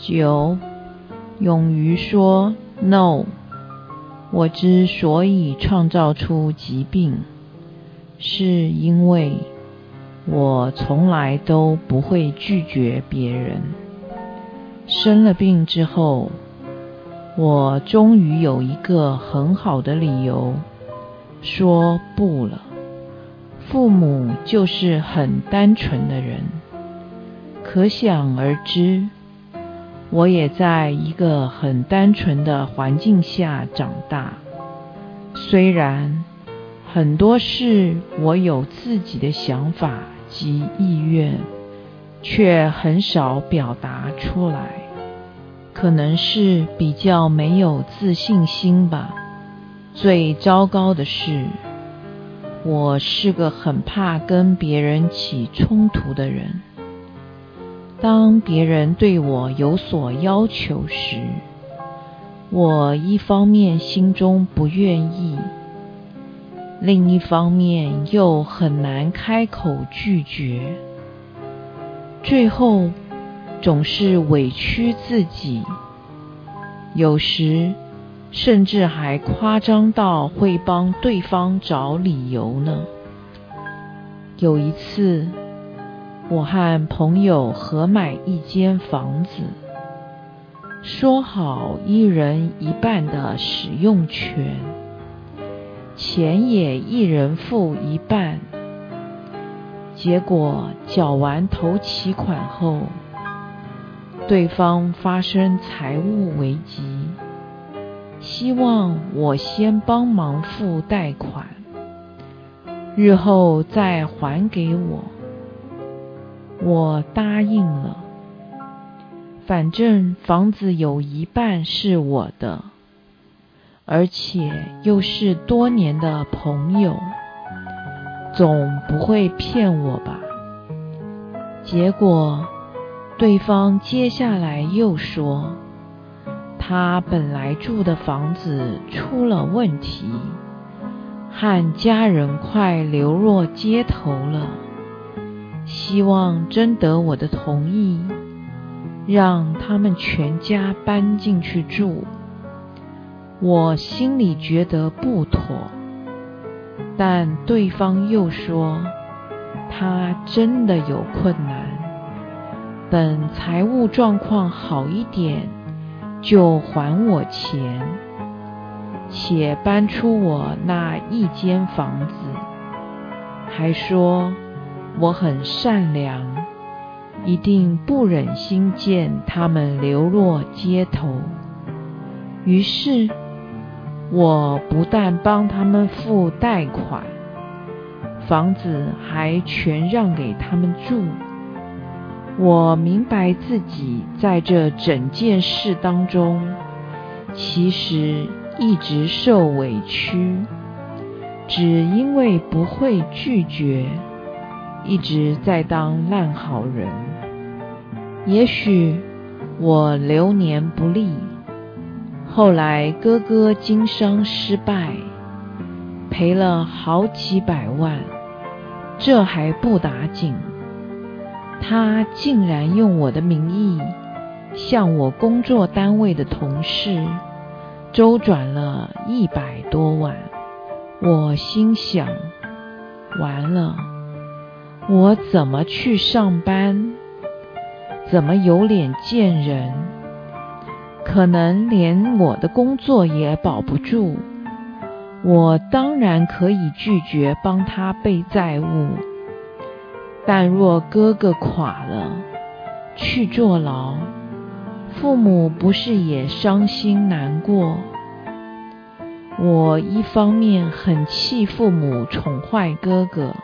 9. 勇于说 No。 我之所以创造出疾病，是因为我从来都不会拒绝别人。生了病之后，我终于有一个很好的理由说不了。父母就是很单纯的人，可想而知，我也在一个很单纯的环境下长大。虽然很多事我有自己的想法及意愿，却很少表达出来，可能是比较没有自信心吧。最糟糕的是，我是个很怕跟别人起冲突的人。当别人对我有所要求时，我一方面心中不愿意，另一方面又很难开口拒绝，最后总是委屈自己，有时甚至还夸张到会帮对方找理由呢。有一次，我和朋友合买一间房子，说好一人一半的使用权，钱也一人付一半。结果缴完头期款后，对方发生财务危机，希望我先帮忙付贷款，日后再还给我。我答应了，反正房子有一半是我的，而且又是多年的朋友，总不会骗我吧。结果对方接下来又说，他本来住的房子出了问题，和家人快流落街头了，希望征得我的同意，让他们全家搬进去住。我心里觉得不妥，但对方又说他真的有困难，等财务状况好一点就还我钱，且搬出我那一间房子，还说我很善良，一定不忍心见他们流落街头。于是我不但帮他们付贷款，房子还全让给他们住。我明白自己在这整件事当中，其实一直受委屈，只因为不会拒绝，一直在当烂好人。也许我流年不利，后来哥哥经商失败，赔了好几百万，这还不打紧，他竟然用我的名义向我工作单位的同事周转了100多万。我心想，完了，我怎么去上班？怎么有脸见人？可能连我的工作也保不住。我当然可以拒绝帮他背债务，但若哥哥垮了，去坐牢，父母不是也伤心难过？我一方面很气父母宠坏哥哥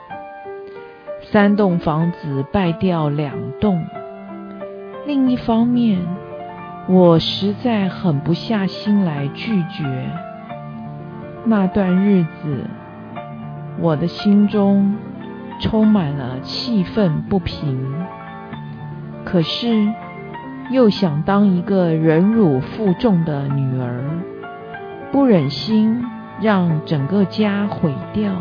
，3栋房子败掉2栋，另一方面我实在狠不下心来拒绝。那段日子，我的心中充满了气愤不平，可是又想当一个忍辱负重的女儿，不忍心让整个家毁掉。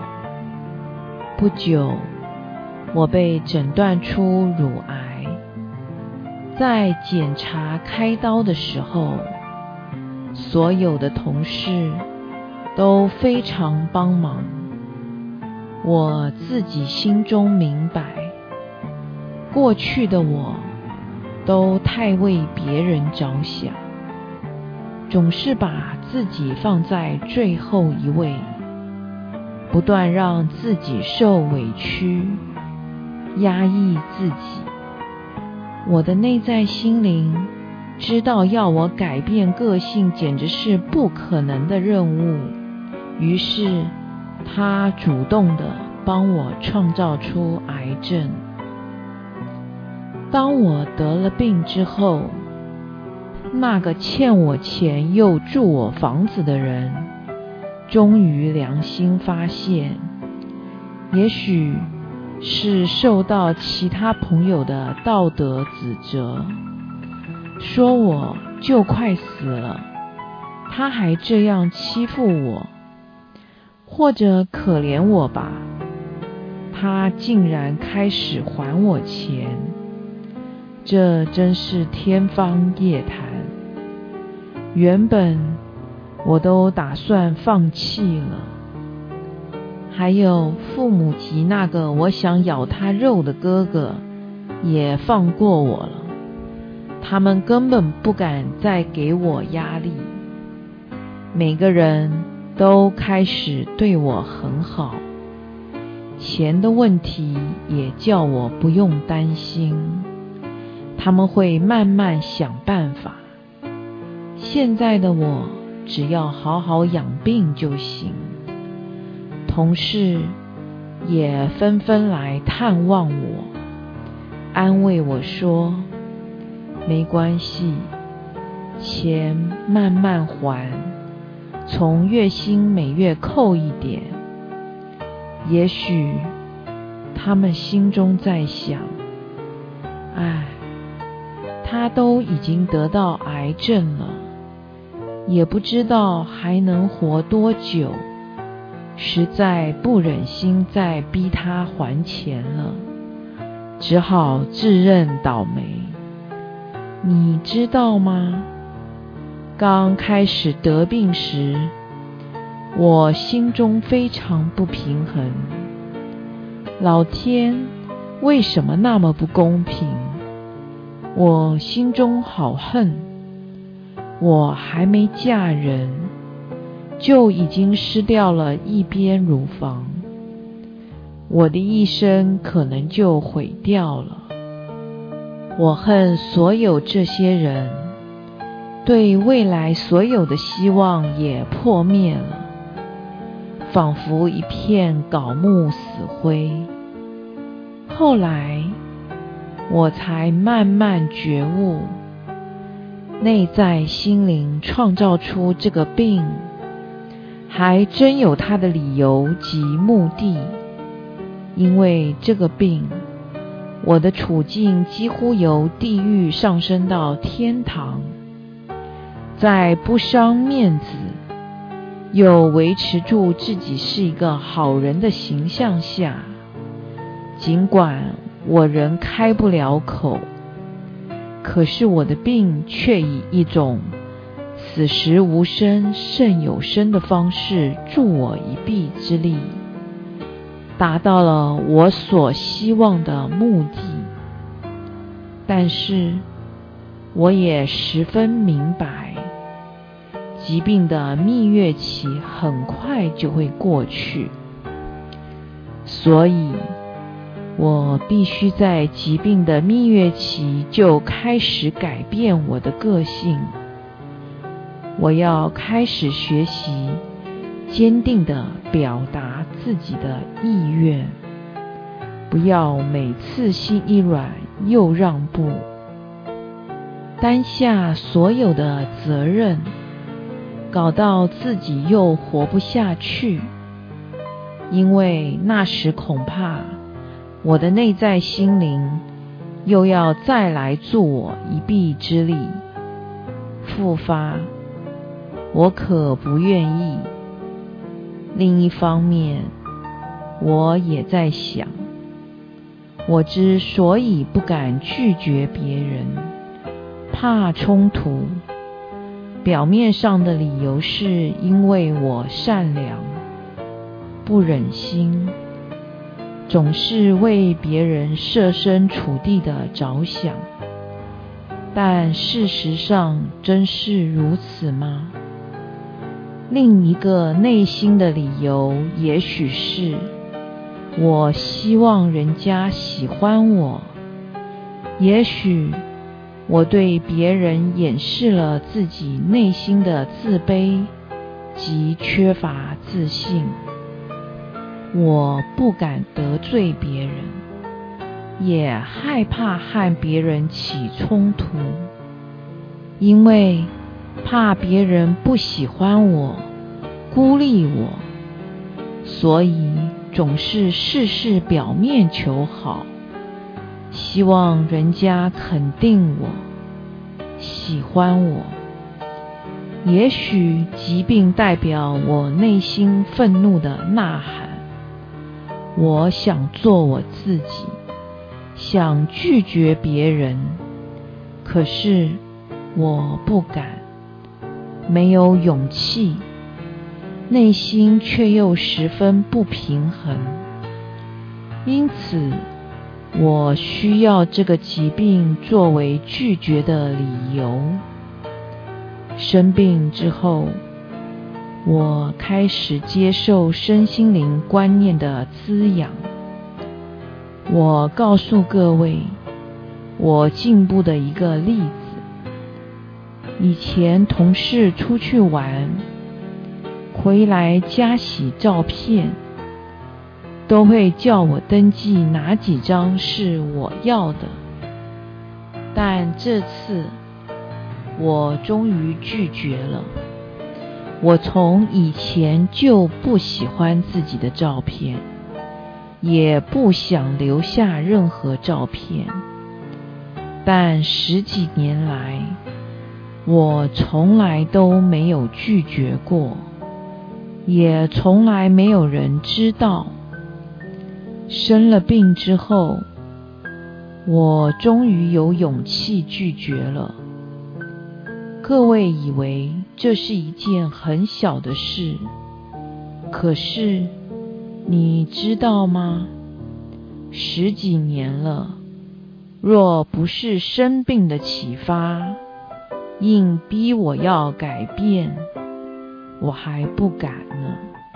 不久，我被诊断出乳癌， 在检查开刀的时候，所有的同事都非常帮忙。我自己心中明白，过去的我都太为别人着想，总是把自己放在最后一位，不断让自己受委屈，压抑自己。我的内在心灵知道要我改变个性简直是不可能的任务，于是他主动地帮我创造出癌症。当我得了病之后，那个欠我钱又住我房子的人终于良心发现，也许是受到其他朋友的道德指责，说我就快死了，他还这样欺负我，或者可怜我吧，他竟然开始还我钱，这真是天方夜谭。原本我都打算放弃了。还有父母及那个我想咬他肉的哥哥也放过我了，他们根本不敢再给我压力。每个人都开始对我很好，钱的问题也叫我不用担心，他们会慢慢想办法。现在的我只要好好养病就行。同事也纷纷来探望我，安慰我说，没关系，钱慢慢还，从月薪每月扣一点。也许他们心中在想，他都已经得到癌症了，也不知道还能活多久，实在不忍心再逼他还钱了，只好自认倒霉。你知道吗？刚开始得病时，我心中非常不平衡，老天为什么那么不公平？我心中好恨，我还没嫁人，就已经失掉了一边乳房，我的一生可能就毁掉了。我恨所有这些人，对未来所有的希望也破灭了，仿佛一片槁木死灰。后来我才慢慢觉悟，内在心灵创造出这个病，还真有它的理由及目的。因为这个病，我的处境几乎由地狱上升到天堂，在不伤面子又维持住自己是一个好人的形象下，尽管我仍开不了口，可是我的病却以一种死时无生胜有生的方式助我一臂之力，达到了我所希望的目的。但是我也十分明白，疾病的蜜月期很快就会过去，所以我必须在疾病的蜜月期就开始改变我的个性。我要开始学习坚定地表达自己的意愿，不要每次心一软又让步，担下所有的责任，搞到自己又活不下去。因为那时恐怕我的内在心灵又要再来助我一臂之力，复发，我可不愿意。另一方面，我也在想，我之所以不敢拒绝别人， 怕冲突，表面上的理由是因为我善良，不忍心，总是为别人设身处地的着想。但事实上真是如此吗？另一个内心的理由也许是我希望人家喜欢我，也许我对别人掩饰了自己内心的自卑及缺乏自信。我不敢得罪别人，也害怕和别人起冲突，因为怕别人不喜欢我，孤立我，所以总是事事表面求好，希望人家肯定我，喜欢我。也许疾病代表我内心愤怒的呐喊，我想做我自己，想拒绝别人，可是我不敢，没有勇气，内心却又十分不平衡。因此我需要这个疾病作为拒绝的理由。生病之后，我开始接受身心灵观念的滋养。我告诉各位，我进步的一个例子。以前同事出去玩，回来加洗照片，都会叫我登记哪几张是我要的。但这次我终于拒绝了。我从以前就不喜欢自己的照片，也不想留下任何照片。但10几年来，我从来都没有拒绝过，也从来没有人知道。生了病之后，我终于有勇气拒绝了。各位以为这是一件很小的事，可是你知道吗？10几年了，若不是生病的启发，硬逼我要改变，我还不敢呢。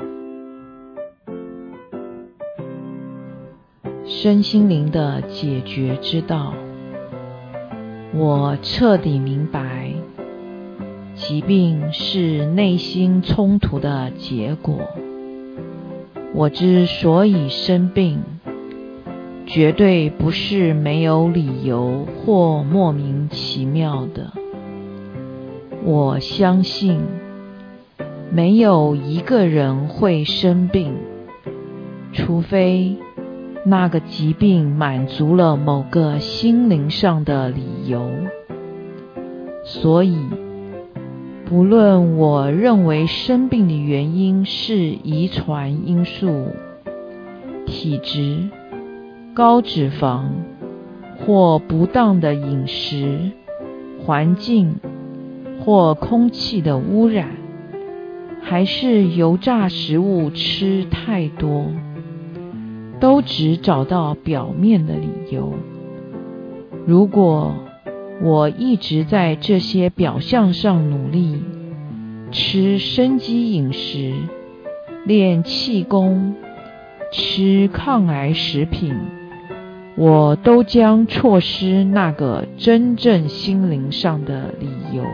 身心灵的解决之道，我彻底明白，疾病是内心冲突的结果。我之所以生病，绝对不是没有理由或莫名其妙的。我相信，没有一个人会生病，除非那个疾病满足了某个心灵上的理由。所以不论我认为生病的原因是遗传因素、体质、高脂肪或不当的饮食、环境或空气的污染，还是油炸食物吃太多，都只找到表面的理由。如果我一直在这些表象上努力，吃生机饮食，练气功，吃抗癌食品，我都将错失那个真正心灵上的理由。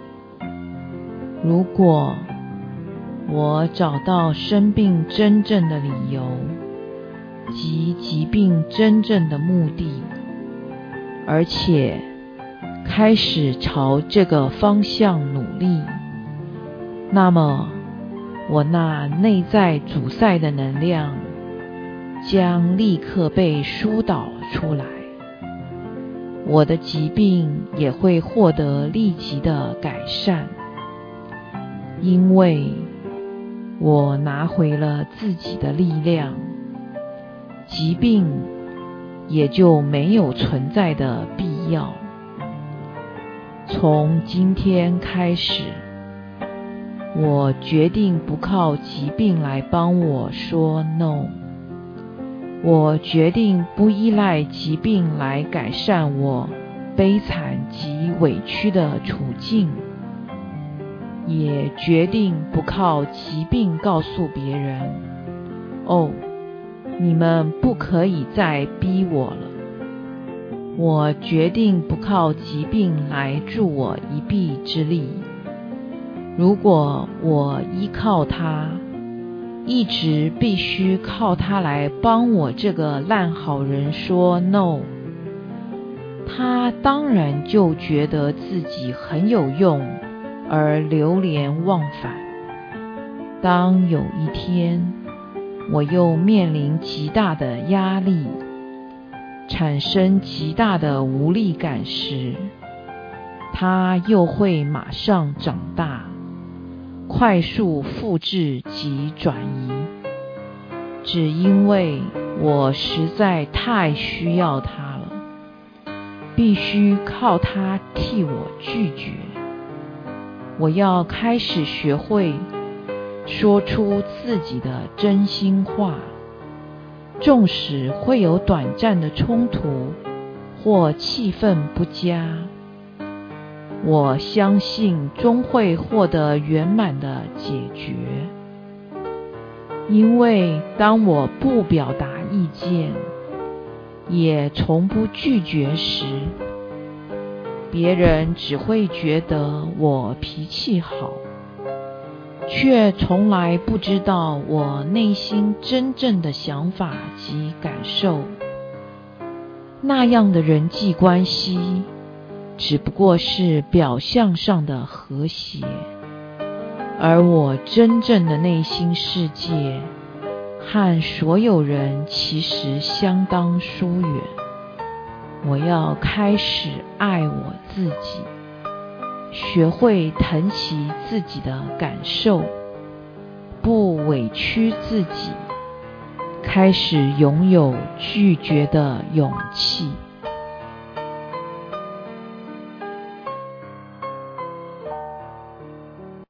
如果我找到生病真正的理由及疾病真正的目的，而且开始朝这个方向努力，那么我那内在阻塞的能量将立刻被疏导出来，我的疾病也会获得立即的改善，因为我拿回了自己的力量，疾病也就没有存在的必要。 从今天开始，我决定不靠疾病来帮我说 no。我决定不依赖疾病来改善我悲惨及委屈的处境，也决定不靠疾病告诉别人：哦，你们不可以再逼我了。我决定不靠疾病来助我一臂之力。如果我依靠它，一直必须靠它来帮我这个烂好人说 no， 他当然就觉得自己很有用而流连忘返。当有一天我又面临极大的压力，产生极大的无力感时，他又会马上长大，快速复制及转移，只因为我实在太需要它了，必须靠它替我拒绝。我要开始学会说出自己的真心话，纵使会有短暂的冲突或气氛不佳，我相信终会获得圆满的解决。因为当我不表达意见，也从不拒绝时，别人只会觉得我脾气好，却从来不知道我内心真正的想法及感受。那样的人际关系只不过是表象上的和谐，而我真正的内心世界和所有人其实相当疏远。我要开始爱我自己，学会疼惜自己的感受，不委屈自己，开始拥有拒绝的勇气。